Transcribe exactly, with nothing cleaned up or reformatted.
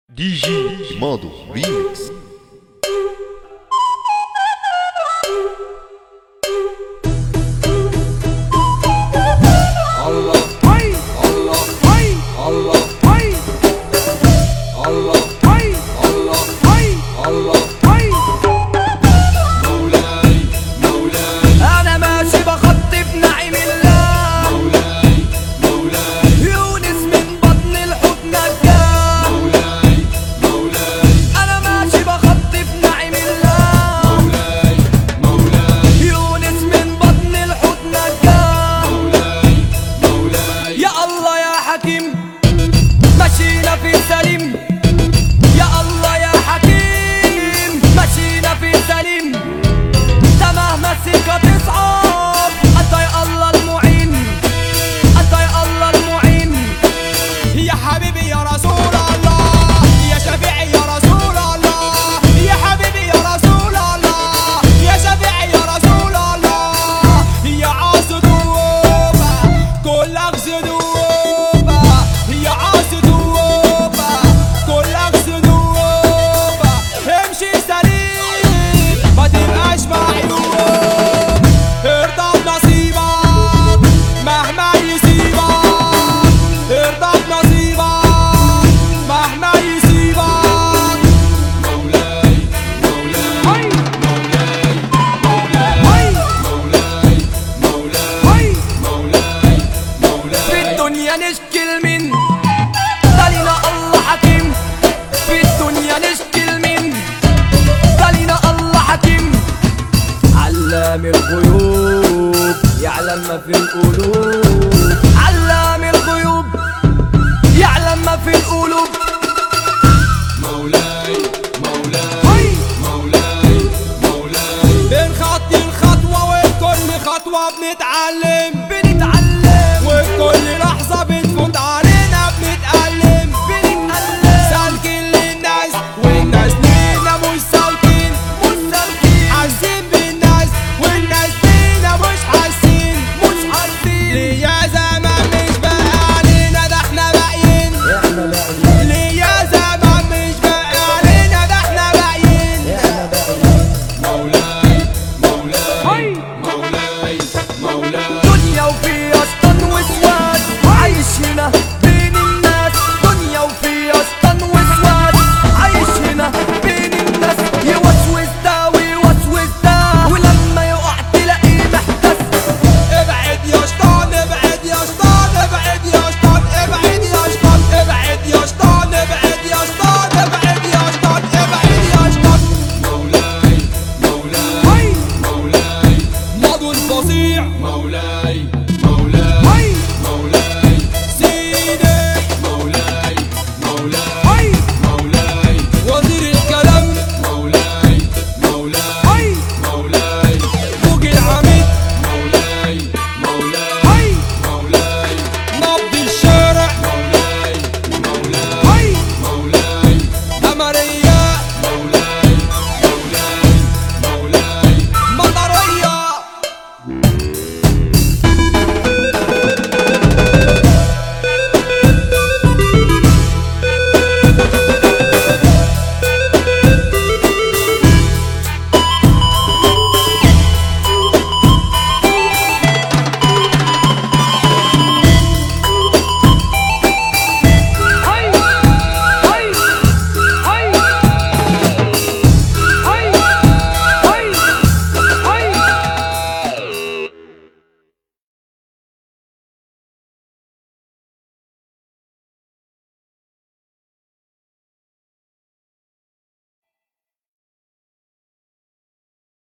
دي جي مادو ريميكس. الله هاي الله هاي الله هاي الله هاي الله هاي الله هاي مولاي مولاي انا ماشي بخطي في نعيم الله مولاي مولاي يونس من بطن الحوت نجاه مولاي مولاي انا ماشي بخطي في نعيم الله مولاي مولاي يونس من بطن الحوت نجاه مولاي مولاي يا الله يا حكيم مشينا في سليم يا الله يا حكيم مشينا في سليم ده مهما السكة تصعب انت يا الله المعين انت يا الله المعين يا حبيبي يا رسول الله يا شفيعي يا رسول الله يا حبيبي يا رسول الله يا شفيعي يا رسول الله يا عاص دوبة كلك ذنوبة يا عاص دوبة كلك ذنوبة امشي سليم ما تبقاش معيوب ارضى بنصيبك مهما يسيبك ارضى بنصيبك مهما يسيبك مولاي مولاي مولاي مولاي مولاي مولاي مولاي مولاي في الدنيا نشكي من خلينا الله حكيم في الدنيا نشكي من خلينا الله حكيم علام الغيوب يعلم ما في القلوب علام الغيوب يعلم ما في القلوب مولاي مولاي مولاي مولاي بين خطي الخطوة وكل خطوة بنتعلم